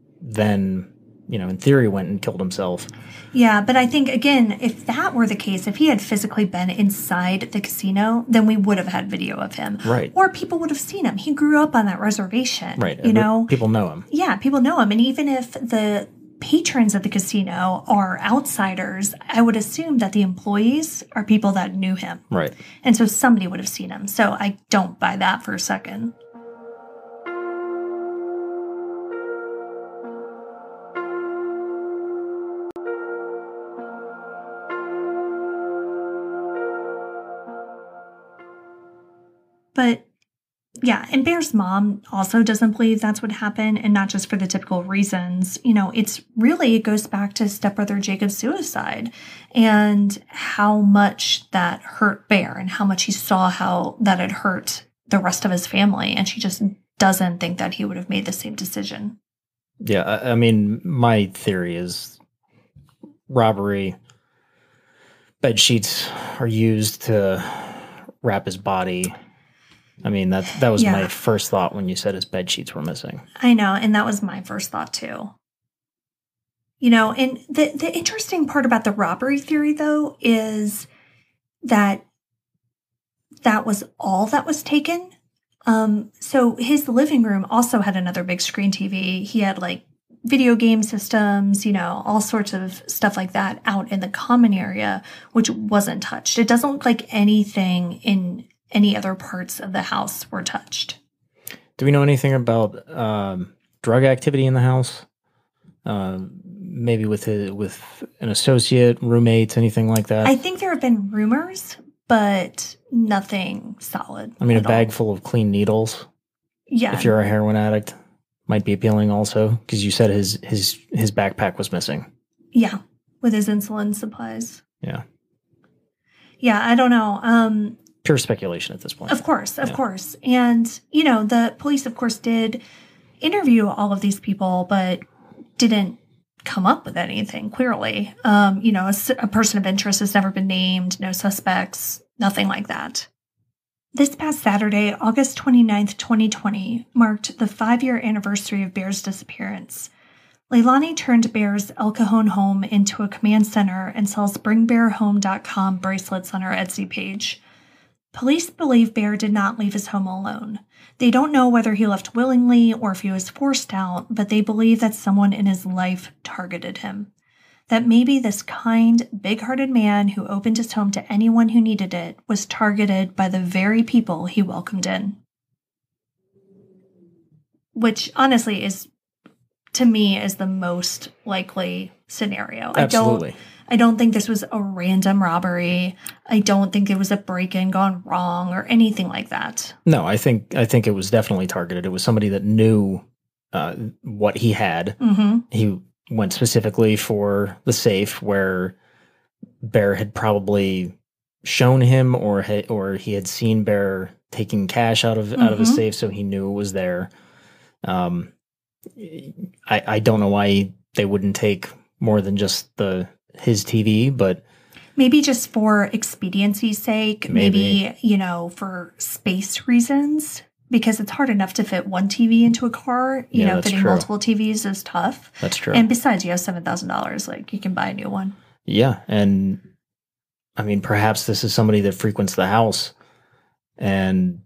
then, you know, in theory went and killed himself. Yeah, but I think, again, if that were the case, if he had physically been inside the casino, then we would have had video of him. Right. Or people would have seen him. He grew up on that reservation. Right. You know? People know him. Yeah, people know him. And even if the patrons of the casino are outsiders, I would assume that the employees are people that knew him. Right. And so somebody would have seen him. So I don't buy that for a second. But yeah, and Bear's mom also doesn't believe that's what happened, and not just for the typical reasons. You know, it's really, it goes back to stepbrother Jacob's suicide and how much that hurt Bear and how much he saw how that had hurt the rest of his family. And she just doesn't think that he would have made the same decision. Yeah, I, I mean, my theory is robbery. Bed sheets are used to wrap his body. I mean, that that was yeah. my first thought when you said his bed sheets were missing. I know, and that was my first thought too. You know, and the, the interesting part about the robbery theory, though, is that that was all that was taken. Um, so his living room also had another big screen T V. He had, like, video game systems, you know, all sorts of stuff like that out in the common area, which wasn't touched. It doesn't look like anything in any other parts of the house were touched. Do we know anything about um, drug activity in the house? Uh, maybe with a, with an associate, roommates, anything like that? I think there have been rumors, but nothing solid. I mean, a bag all. full of clean needles. Yeah. If you're a heroin addict, might be appealing also, because you said his his his backpack was missing. Yeah, with his insulin supplies. Yeah. Yeah, I don't know. Um, Pure speculation at this point. Of course, of yeah. course. And, you know, the police, of course, did interview all of these people, but didn't come up with anything, clearly. Um, you know, a, a person of interest has never been named, no suspects, nothing like that. This past Saturday, August twenty-ninth, twenty twenty, marked the five-year anniversary of Bear's disappearance. Leilani turned Bear's El Cajon home into a command center and sells bring bear home dot com bracelets on her Etsy page. Police believe Bear did not leave his home alone. They don't know whether he left willingly or if he was forced out, but they believe that someone in his life targeted him. That maybe this kind, big-hearted man who opened his home to anyone who needed it was targeted by the very people he welcomed in. Which, honestly, is, to me, is the most likely scenario. Absolutely. I don't, I don't think this was a random robbery. I don't think it was a break-in gone wrong or anything like that. No, I think I think it was definitely targeted. It was somebody that knew uh, what he had. Mm-hmm. He went specifically for the safe where Bear had probably shown him or ha- or he had seen Bear taking cash out of mm-hmm. out of his safe, so he knew it was there. Um, I I don't know why they wouldn't take more than just the his T V, but maybe just for expediency's sake, maybe, maybe you know, for space reasons. Because it's hard enough to fit one T V into a car. You yeah, know, fitting true. multiple T Vs is tough. That's true. And besides, you have seven thousand dollars. Like, you can buy a new one. Yeah. And, I mean, perhaps this is somebody that frequents the house and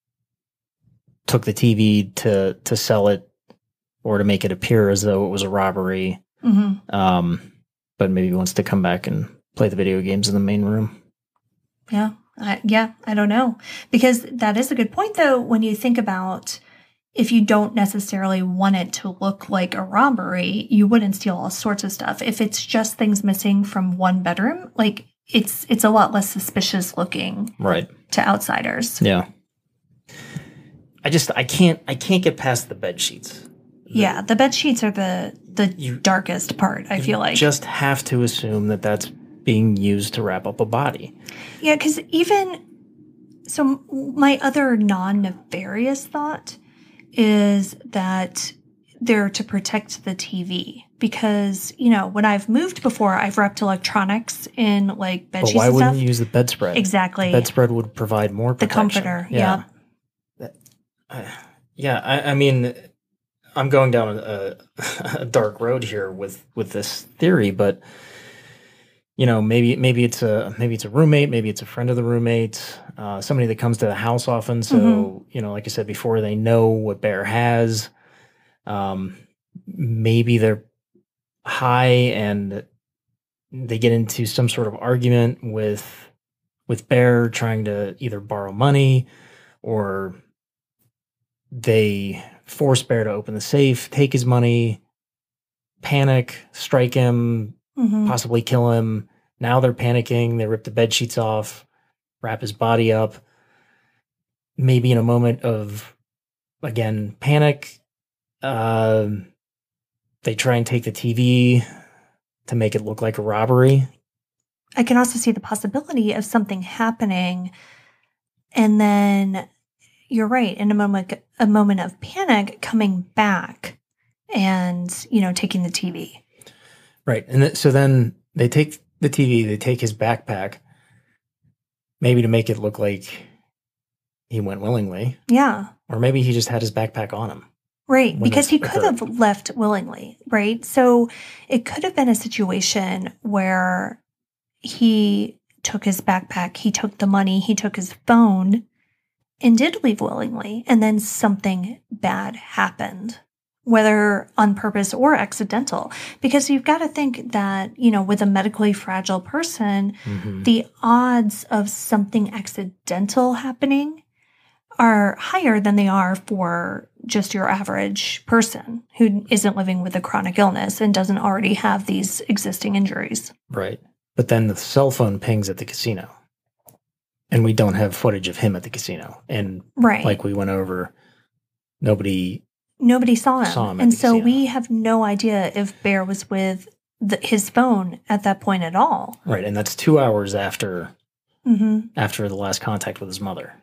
took the T V to, to sell it or to make it appear as though it was a robbery. Mm-hmm. Um, but maybe wants to come back and play the video games in the main room. Yeah. I, yeah, I don't know. Because that is a good point, though, when you think about if you don't necessarily want it to look like a robbery, you wouldn't steal all sorts of stuff. If it's just things missing from one bedroom, like it's it's a lot less suspicious looking, right, to outsiders. Yeah. I just I can't I can't get past the bed sheets. The, yeah, the bed sheets are the the you, darkest part, I feel like. You just have to assume that that's being used to wrap up a body. Yeah, because even, so my other non-nefarious thought is that they're to protect the T V. Because, you know, when I've moved before, I've wrapped electronics in, like, bed but sheets why and wouldn't stuff. you use the bedspread? Exactly. The bedspread would provide more protection. The comforter, yeah. Yeah, uh, yeah I, I mean, I'm going down a, a dark road here with, with this theory, but you know, maybe maybe it's a maybe it's a roommate, maybe it's a friend of the roommate, uh, somebody that comes to the house often. So mm-hmm. you know, like I said before, they know what Bear has. Um, maybe they're high and they get into some sort of argument with with Bear, trying to either borrow money or they force Bear to open the safe, take his money, panic, strike him. Mm-hmm. Possibly kill him. Now they're panicking. They rip the bed sheets off, wrap his body up. Maybe in a moment of, again, panic, uh, they try and take the T V to make it look like a robbery. I can also see the possibility of something happening, and then you're right, in a moment, a moment of panic, coming back and, you know, taking the T V. Right. And th- so then they take the T V, they take his backpack, maybe to make it look like he went willingly. Yeah. Or maybe he just had his backpack on him. Right. Because he could have left willingly, right? So it could have been a situation where he took his backpack, he took the money, he took his phone, and did leave willingly. And then something bad happened. Whether on purpose or accidental. Because you've got to think that, you know, with a medically fragile person, mm-hmm. the odds of something accidental happening are higher than they are for just your average person who isn't living with a chronic illness and doesn't already have these existing injuries. Right. But then the cell phone pings at the casino. And we don't have footage of him at the casino. And right. like we went over, nobody... Nobody saw him. Saw him and so casino. We have no idea if Bear was with the, his phone at that point at all. Right. And that's two hours after mm-hmm. after the last contact with his mother.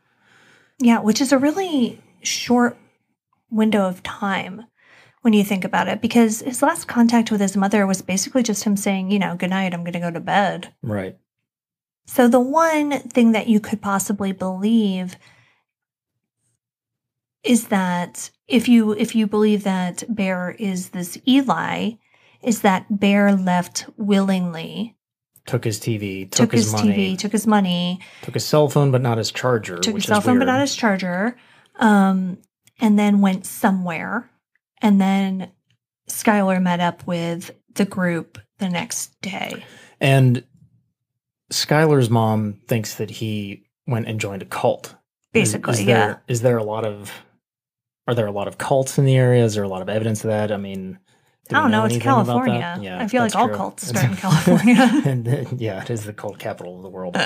Yeah, which is a really short window of time when you think about it, because his last contact with his mother was basically just him saying, you know, good night, I'm going to go to bed. Right. So the one thing that you could possibly believe is that if you if you believe that Bear is this Eli, is that Bear left willingly. Took his T V, took, Took his, his money, T V, took his money, took his cell phone, but not his charger. took which his cell is phone, weird. but not his charger, um, and then went somewhere. And then Skylar met up with the group the next day. And Skylar's mom thinks that he went and joined a cult. Basically, is, is yeah. There, is there a lot of, are there a lot of cults in the area? Is there a lot of evidence of that? I mean, do I we don't know. know It's anything about California. that? Yeah, I feel like that's all true. cults start in California. and uh, yeah, it is the cult capital of the world.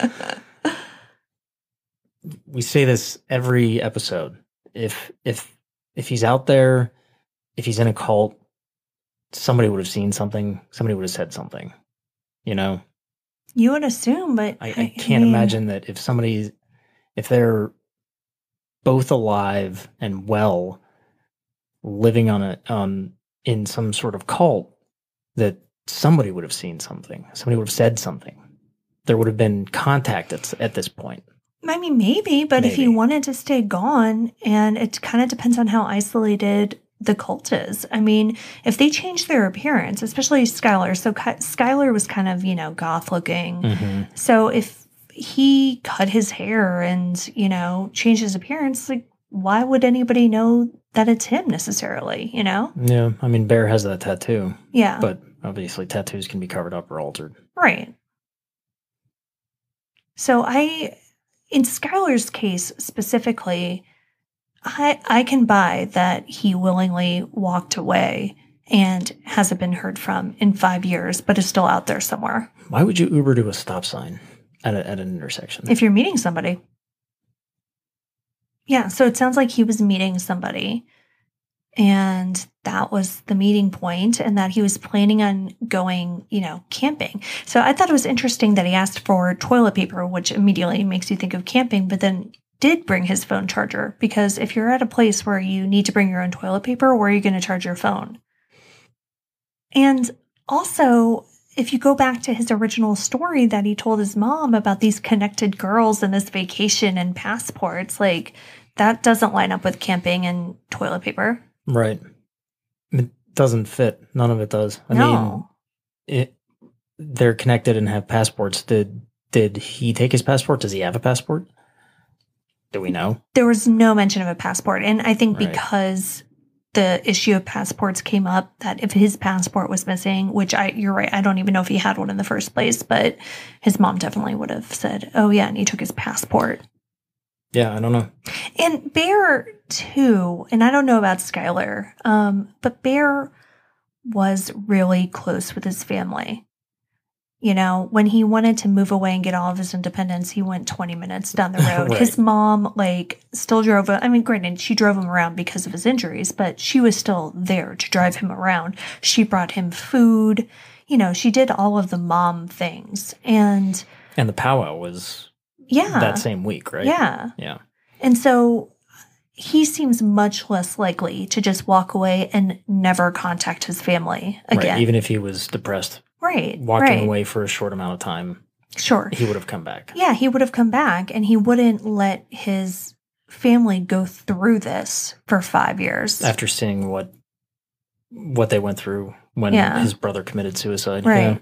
We say this every episode. If if if he's out there, if he's in a cult, somebody would have seen something. Somebody would have said something. You know, You would assume, but I, I can't mean, imagine that if somebody, if they're both alive and well, living on a on in some sort of cult, that somebody would have seen something. Somebody would have said something. There would have been contact at, at this point. I mean, maybe, but if he Maybe. wanted to stay gone, and it kind of depends on how isolated the cult is. I mean, if they change their appearance, especially Skylar. So Ky- Skylar was kind of, you know, goth looking. Mm-hmm. So if he cut his hair and, you know, changed his appearance, like, why would anybody know that it's him necessarily, you know? Yeah, I mean, Bear has that tattoo, Yeah. but obviously tattoos can be covered up or altered. Right. So I, in Skylar's case specifically, I I can buy that he willingly walked away and hasn't been heard from in five years, but is still out there somewhere. Why would you Uber to a stop sign at, a, at an intersection? If you're meeting somebody. Yeah, so it sounds like he was meeting somebody, and that was the meeting point, and that he was planning on going, you know, camping. So I thought it was interesting that he asked for toilet paper, which immediately makes you think of camping, but then did bring his phone charger, because if you're at a place where you need to bring your own toilet paper, where are you going to charge your phone? And also, if you go back to his original story that he told his mom about these connected girls and this vacation and passports, like, that doesn't line up with camping and toilet paper. Right. It doesn't fit. None of it does. I No. mean, it, they're connected and have passports. Did did he take his passport? Does he have a passport? Do we know? There was no mention of a passport. And I think Right. because the issue of passports came up, that if his passport was missing, which I, you're right, I don't even know if he had one in the first place, but his mom definitely would have said, oh yeah, and he took his passport. Yeah, I don't know. And Bear, too, and I don't know about Skylar, um, but Bear was really close with his family. You know, when he wanted to move away and get all of his independence, he went twenty minutes down the road. Right. His mom, like, still drove, I mean, granted, she drove him around because of his injuries, but she was still there to drive him around. She brought him food. You know, she did all of the mom things. And And the powwow was yeah. that same week, right? Yeah. Yeah. And so he seems much less likely to just walk away and never contact his family again. Right. Even if he was depressed, Right. walking right. away for a short amount of time, Sure. he would have come back. Yeah, he would have come back, and he wouldn't let his family go through this for five years. After seeing what what they went through when Yeah. his brother committed suicide. Right. Yeah.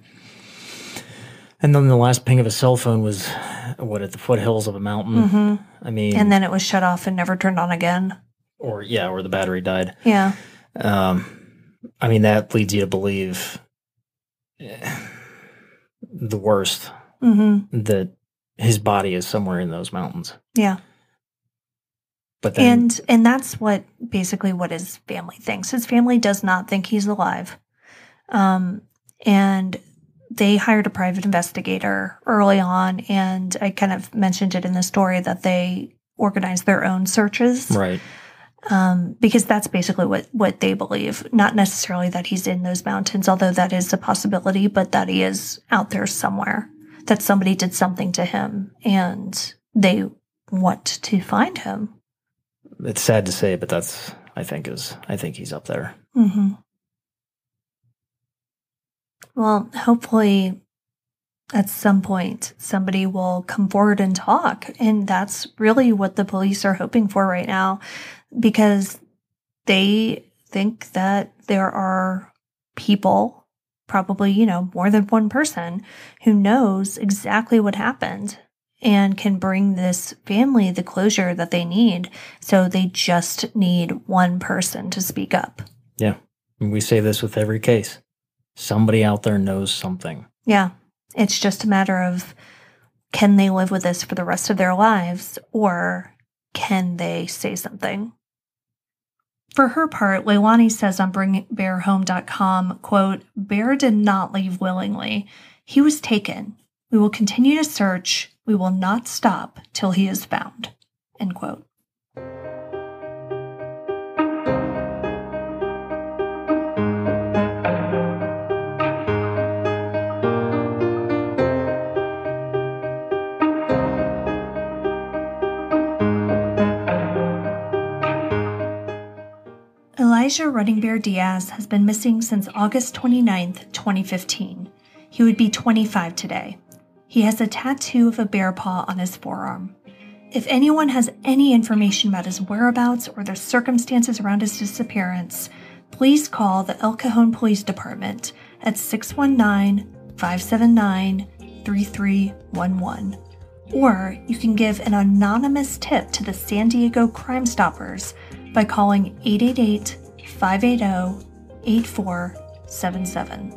And then the last ping of his cell phone was, what, at the foothills of a mountain? hmm I mean, And then it was shut off and never turned on again. or yeah, or the battery died. Yeah. Um, I mean, that leads you to believe eh, the worst, hmm that his body is somewhere in those mountains. Yeah. But then, And and that's what basically what his family thinks. His family does not think he's alive. Um, and they hired a private investigator early on, and I kind of mentioned it in the story that they organized their own searches. right, Um, because that's basically what, what they believe. Not necessarily that he's in those mountains, although that is a possibility, but that he is out there somewhere, that somebody did something to him and they want to find him. it's sad to say, but that's, I think is, I think he's up there. Mm-hmm. Well, hopefully at some point somebody will come forward and talk. And that's really what the police are hoping for right now. because they think that there are people, probably, you know, more than one person, who knows exactly what happened and can bring this family the closure that they need. So they just need one person to speak up. Yeah. We say this with every case. Somebody out there knows something. Yeah. It's just a matter of, can they live with this for the rest of their lives, or can they say something? For her part, Leilani says on bring bear home dot com, quote, "Bear did not leave willingly. He was taken. We will continue to search. We will not stop till he is found," end quote. Elijah Running Bear Diaz has been missing since August twenty-ninth, twenty fifteen. He would be twenty-five today. He has a tattoo of a bear paw on his forearm. If anyone has any information about his whereabouts or the circumstances around his disappearance, please call the El Cajon Police Department at six one nine, five seven nine, three three one one. Or you can give an anonymous tip to the San Diego Crime Stoppers by calling eight eight eight, five eight zero, eight four seven seven.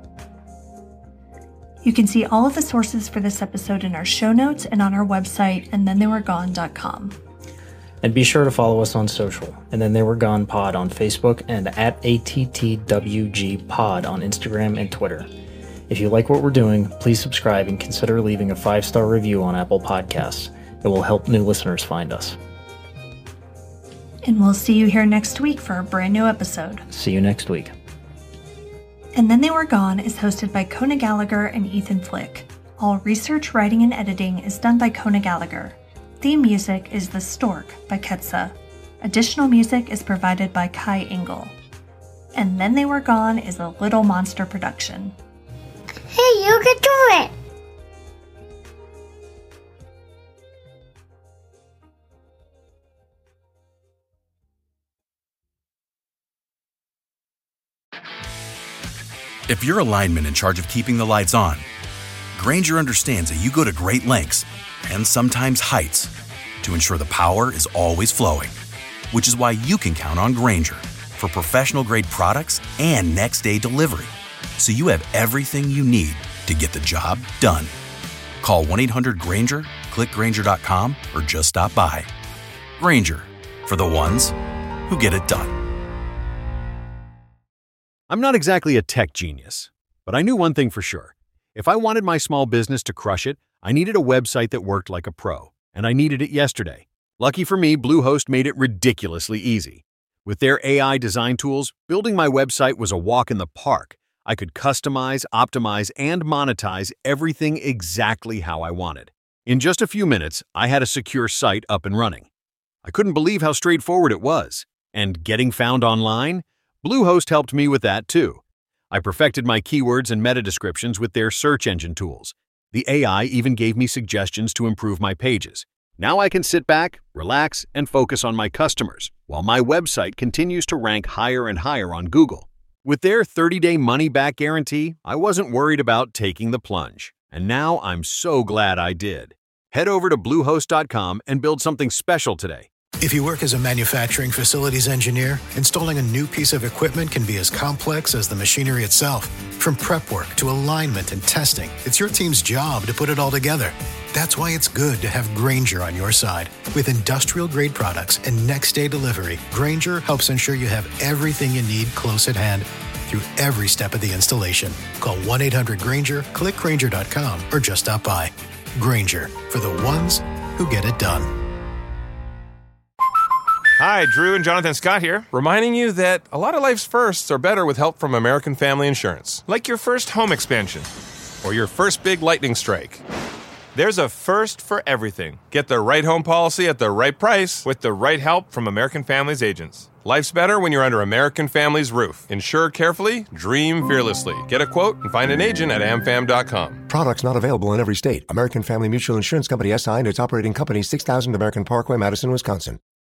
You can see all of the sources for this episode in our show notes and on our website, and then they were gone dot com. And be sure to follow us on social, and then they were gone pod on Facebook and at A T T W G pod on Instagram and Twitter. If you like what we're doing, please subscribe and consider leaving a five-star review on Apple Podcasts. It will help new listeners find us. And we'll see you here next week for a brand new episode. See you next week. And Then They Were Gone is hosted by Kona Gallagher and Ethan Flick. All research, writing, and editing is done by Kona Gallagher. Theme music is The Stork by Ketsa. Additional music is provided by Kai Engel. And Then They Were Gone is a Little Monster production. Hey, you can do it! If you're a lineman in charge of keeping the lights on, Grainger understands that you go to great lengths, and sometimes heights, to ensure the power is always flowing. Which is why you can count on Grainger for professional-grade products and next-day delivery, so you have everything you need to get the job done. Call one eight hundred Grainger, click Grainger dot com, or just stop by. Grainger, for the ones who get it done. I'm not exactly a tech genius, but I knew one thing for sure. If I wanted my small business to crush it, I needed a website that worked like a pro, and I needed it yesterday. Lucky for me, Bluehost made it ridiculously easy. With their A I design tools, building my website was a walk in the park. I could customize, optimize, and monetize everything exactly how I wanted. In just a few minutes, I had a secure site up and running. I couldn't believe how straightforward it was. And getting found online? Bluehost helped me with that too. I perfected my keywords and meta descriptions with their search engine tools. The A I even gave me suggestions to improve my pages. Now I can sit back, relax, and focus on my customers, while my website continues to rank higher and higher on Google. With their thirty-day money-back guarantee, I wasn't worried about taking the plunge. And now I'm so glad I did. Head over to Bluehost dot com and build something special today. If you work as a manufacturing facilities engineer, installing a new piece of equipment can be as complex as the machinery itself. From prep work to alignment and testing, it's your team's job to put it all together. That's why it's good to have Grainger on your side. With industrial-grade products and next-day delivery, Grainger helps ensure you have everything you need close at hand through every step of the installation. Call one eight hundred Grainger, click Grainger dot com, or just stop by. Grainger, for the ones who get it done. Hi, Drew and Jonathan Scott here, reminding you that a lot of life's firsts are better with help from American Family Insurance. Like your first home expansion, or your first big lightning strike. There's a first for everything. Get the right home policy at the right price with the right help from American Family's agents. Life's better when you're under American Family's roof. Insure carefully, dream fearlessly. Get a quote and find an agent at am fam dot com. Products not available in every state. American Family Mutual Insurance Company S I and its operating company, six thousand American Parkway, Madison, Wisconsin.